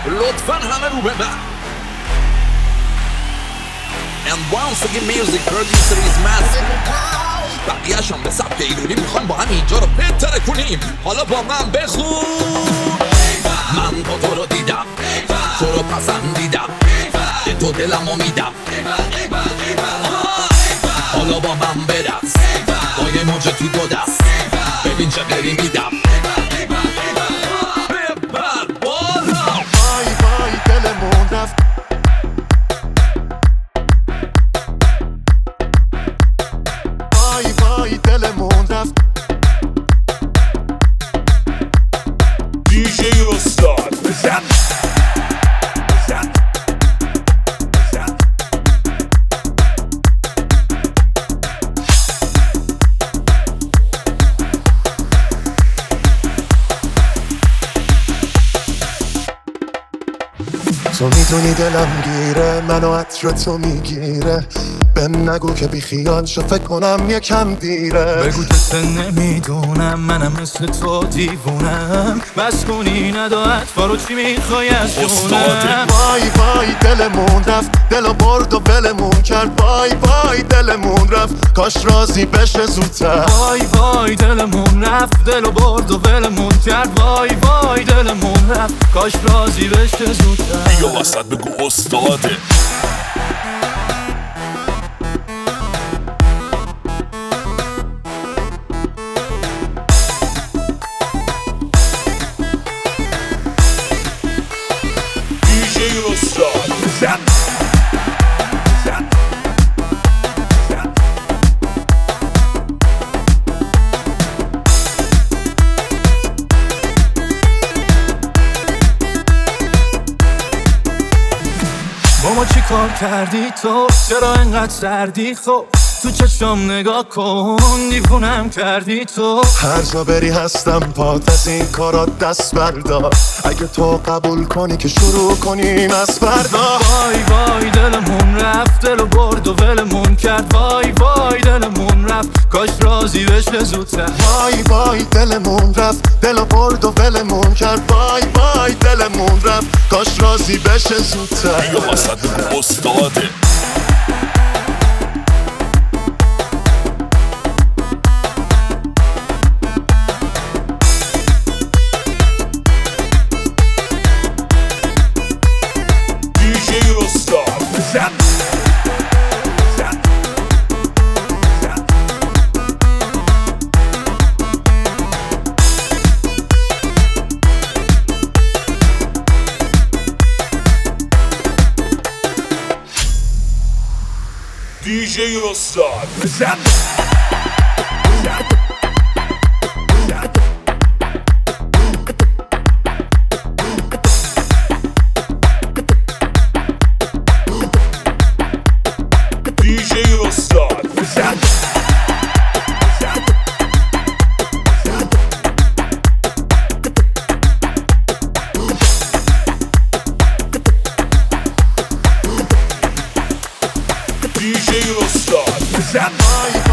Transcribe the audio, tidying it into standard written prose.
لطفا همه رو به من. And once again music producer is massive. بقیه‌ش هم به سبک ایرونی میخوان با هم اینجا رو بهتره کنیم. حالا با من بخون. من با تو رو دیدم، تو رو پسندیدم، به تو دلمو میدم. حالا با من برس، با یه موج تو دو دست، ببین چه بری میدم. ببر بالا. وای وای دلمون رفت، وای وای دلمون رفت. DJ استاد بزن بزن بزن. تو میدونی دلم گیره، منو عطر تو میگیره. بهم نگو که بی خیال شو، فکر کنم یکم دیره. بگو که نمیدونم منم مثل تو دیوونم. بس کنی نداد فارو چی میخوای از جونم. وای وای دلمون رفت، دلو برد و ولمون کرد. وای وای دلمون رفت، کاش راضی بشه زودتر. وای وای دلمون رفت، دلو برد و ولمون کرد. وای وای دلمون رفت، کاش راضی بشه زودتر. بیا وسط بگو استاده. DJ استاد بزن بزن بزن. بابا چی کار کردی تو؟ چرا انقدر سردی؟ خب تو چشم نگاه کن، دیوونم کردی تو. هر جا بری هستم پات، از این کارات دست بردار. اگه تو قبول کنی که شروع کنیم از فردا. وای وای دلمون رفت، دلو برد و ولمون کرد. وای وای دلمون رفت، کاش راضی بشه زودتر. وای وای دلمون رفت، دلو برد و ولمون کرد. وای وای دلمون رفت، کاش راضی بشه زودتر. بیا وسط بگو استاده. DJ استاد بزن بزن بزن. DJ استاد بزن بزن بزن. DJ استاد بزن بزن بزن. DJ استاد بزن.